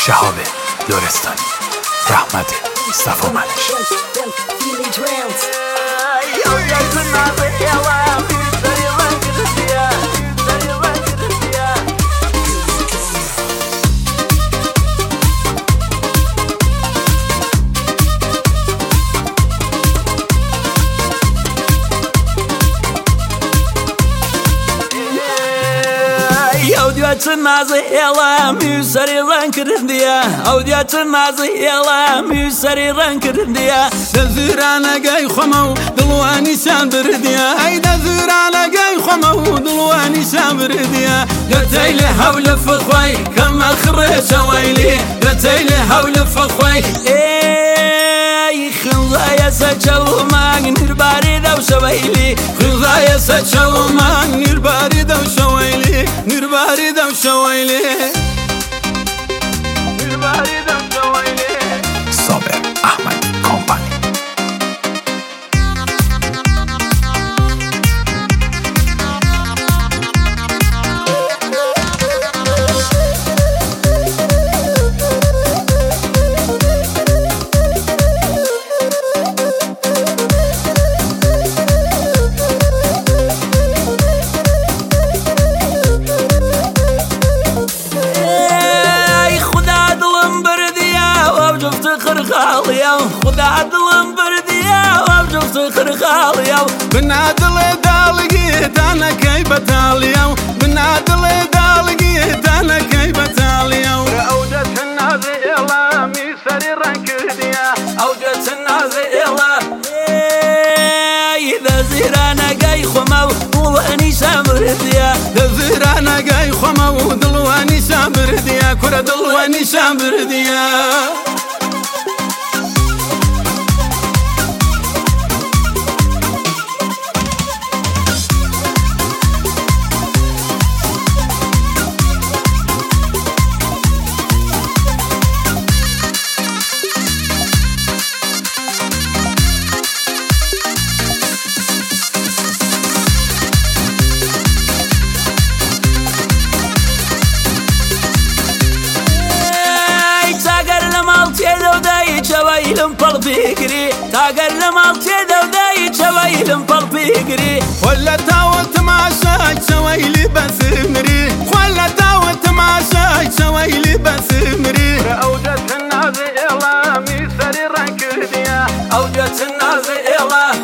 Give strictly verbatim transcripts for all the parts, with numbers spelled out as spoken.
شهاب لرستانی، رحمت مصطفی منش. Audiyatın nazı ela müsari rankırın diye Audiyatın nazı ela müsari rankırın diye Dezirana gay khomo dulwani sabr diye Ay dezirana gay khomo dulwani sabr diye Gatayli havle fkhway kama khresh wayli Gatayli havle fkhway Ey khuzaya saçalman nirbari daw shawayli Khuzaya saçalman nirbari daw shawayli Nirbari daw shawayli Nirbari daw shawayli صابر احمد کمپانی. خدا دلم بردیا و جفت خرخالیا بنادل دالگی دانا کی بتالیا بنادل دالگی دانا کی بتالیا اوجت الناز الا میسری رنکدیا اوجت الناز الا اذا زیرانا گای خمو دلوانی شامردیا زیرانا گای خمو دلوانی شامردیا کور دلوانی شامردیا شوايلم بالفكري تاقل مالتي دوداي شوايلم بالفكري ولا تاوت ماشاي شوايلي بسمري ولا تاوت ماشاي شوايلي بسمري اوجت الناس الا ميسري رنكديا اوجت الناس الا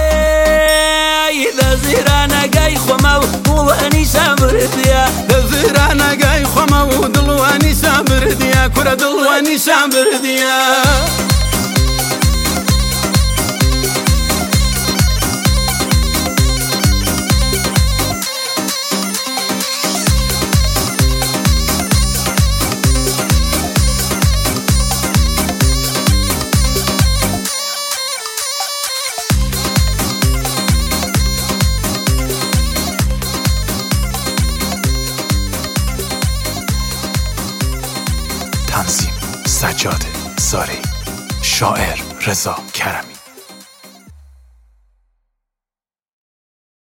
اذا زيرانا جاي خمو دلواني شامرديا زيرانا جاي خمو دلواني شامرديا كره دلواني شامرديا تنظیم سجاد زاری، شاعر رضا کرمی.